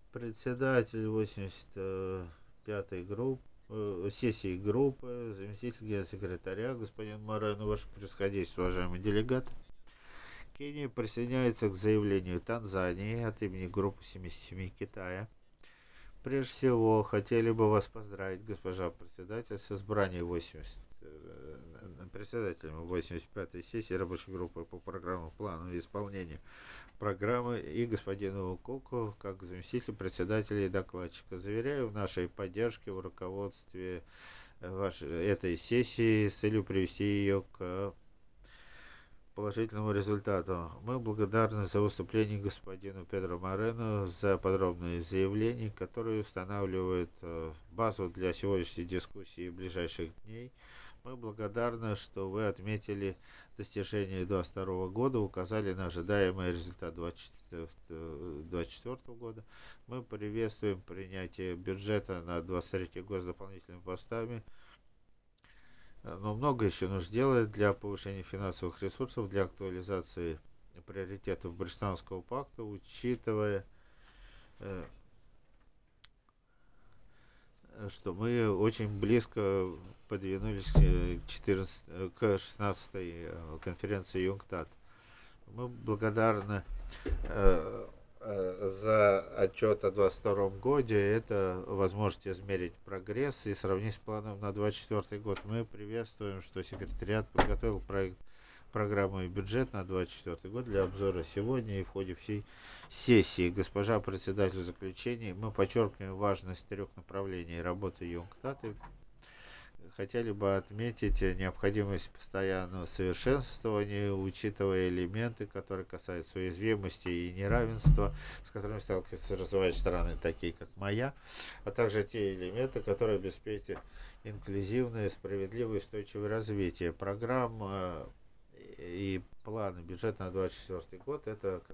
Председатель 85-й сессии группы, заместитель генсекретаря, господин Морено, ваше превосходительство, уважаемые делегаты. Кения присоединяется к заявлению Танзании от имени группы 77 Китая. Прежде всего, хотели бы вас поздравить, госпожа председатель, с избранием председателем 85-й сессии рабочей группы по программному плану и исполнению программы и господину Куку как заместитель председателя и докладчика. Заверяю в нашей поддержке в руководстве этой сессии с целью привести ее к положительному результату. Мы благодарны за выступление господину Педро Морено, за подробные заявления, которые устанавливают базу для сегодняшней дискуссии в ближайших дней. Мы благодарны, что вы отметили достижения 2022 года, указали на ожидаемый результат 2024 года. Мы приветствуем принятие бюджета на 2023 год с дополнительными постами. Но много еще нужно сделать для повышения финансовых ресурсов, для актуализации приоритетов Брестонского пакта, учитывая, что мы очень близко подвинулись к 16-й конференции ЮНКТАД. Мы благодарны за отчет о 2022 году. Это возможность измерить прогресс и сравнить с планом на 2024 год. Мы приветствуем, что секретариат подготовил проект программы и бюджет на 2024 год для обзора сегодня и в ходе всей сессии. Госпожа председатель, в заключение мы подчеркиваем важность трех направлений работы ЮНКТАД. Хотели бы отметить необходимость постоянного совершенствования, учитывая элементы, которые касаются уязвимости и неравенства, с которыми сталкиваются развивающие страны, такие как моя, а также те элементы, которые обеспечат инклюзивное, справедливое и устойчивое развитие. Программа и планы бюджета на 2024 год – это